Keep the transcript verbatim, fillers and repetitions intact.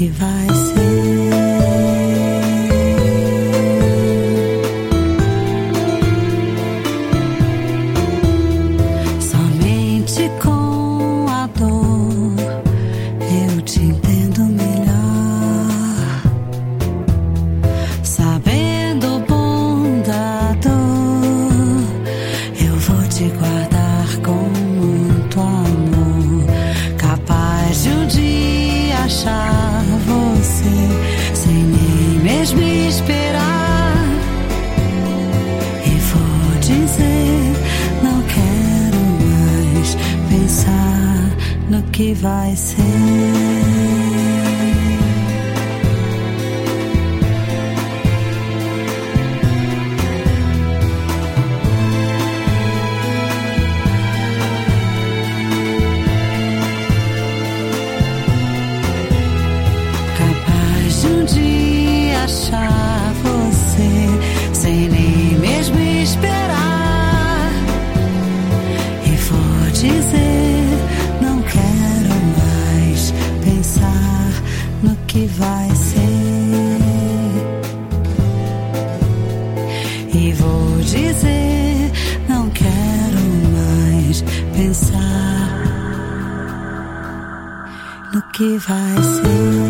que vai ser. Somente com a dor eu te entendo melhor, sabendo o bom da dor, eu vou te guardar com muito amor, capaz de um dia achar você sem nem mesmo esperar, e vou dizer, não quero mais pensar no que vai ser. Um dia achar você sem nem mesmo esperar, e vou dizer, não quero mais pensar no que vai ser, e vou dizer, não quero mais pensar no que vai ser.